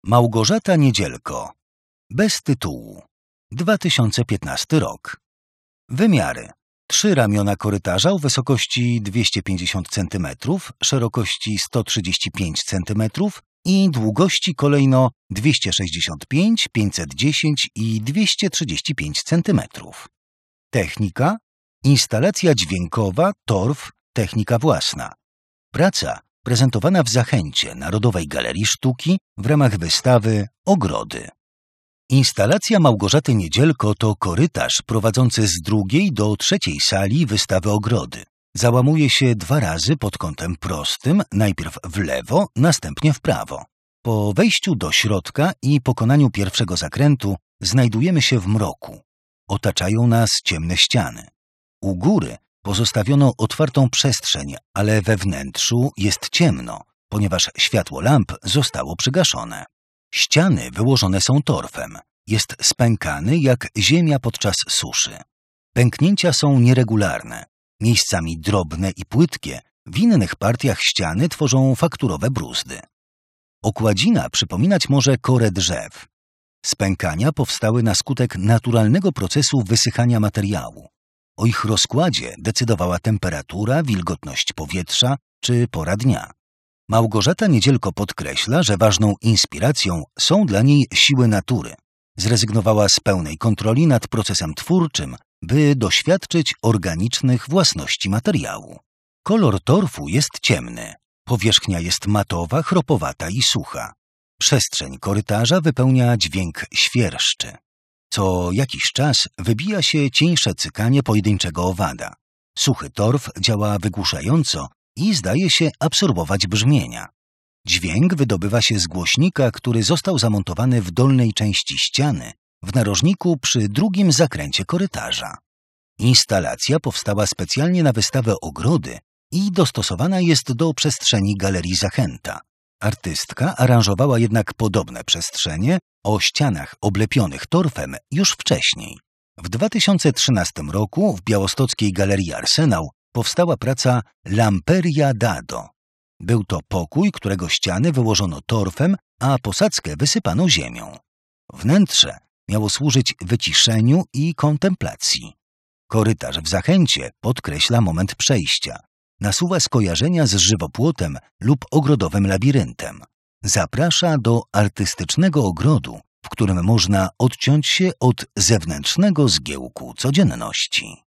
Małgorzata Niedzielko. Bez tytułu. 2015 rok. Wymiary. 3 ramiona korytarza o wysokości 250 cm, szerokości 135 cm i długości kolejno 265, 510 i 235 cm. Technika. Instalacja dźwiękowa, torf, technika własna. Praca prezentowana w Zachęcie Narodowej Galerii Sztuki w ramach wystawy Ogrody. Instalacja Małgorzaty Niedzielko to korytarz prowadzący z drugiej do trzeciej sali wystawy Ogrody. Załamuje się 2 razy pod kątem prostym, najpierw w lewo, następnie w prawo. Po wejściu do środka i pokonaniu pierwszego zakrętu znajdujemy się w mroku. Otaczają nas ciemne ściany. U góry pozostawiono otwartą przestrzeń, ale we wnętrzu jest ciemno, ponieważ światło lamp zostało przygaszone. Ściany wyłożone są torfem. Jest spękany jak ziemia podczas suszy. Pęknięcia są nieregularne, miejscami drobne i płytkie, w innych partiach ściany tworzą fakturowe bruzdy. Okładzina przypominać może korę drzew. Spękania powstały na skutek naturalnego procesu wysychania materiału. O ich rozkładzie decydowała temperatura, wilgotność powietrza czy pora dnia. Małgorzata Niedzielko podkreśla, że ważną inspiracją są dla niej siły natury. Zrezygnowała z pełnej kontroli nad procesem twórczym, by doświadczyć organicznych własności materiału. Kolor torfu jest ciemny. Powierzchnia jest matowa, chropowata i sucha. Przestrzeń korytarza wypełnia dźwięk świerszczy. Co jakiś czas wybija się cieńsze cykanie pojedynczego owada. Suchy torf działa wygłuszająco i zdaje się absorbować brzmienia. Dźwięk wydobywa się z głośnika, który został zamontowany w dolnej części ściany, w narożniku przy drugim zakręcie korytarza. Instalacja powstała specjalnie na wystawę Ogrody i dostosowana jest do przestrzeni Galerii Zachęta. Artystka aranżowała jednak podobne przestrzenie o ścianach oblepionych torfem już wcześniej. W 2013 roku w białostockiej Galerii Arsenał powstała praca Lamperia Dado. Był to pokój, którego ściany wyłożono torfem, a posadzkę wysypano ziemią. Wnętrze miało służyć wyciszeniu i kontemplacji. Korytarz w Zachęcie podkreśla moment przejścia. Nasuwa skojarzenia z żywopłotem lub ogrodowym labiryntem. Zaprasza do artystycznego ogrodu, w którym można odciąć się od zewnętrznego zgiełku codzienności.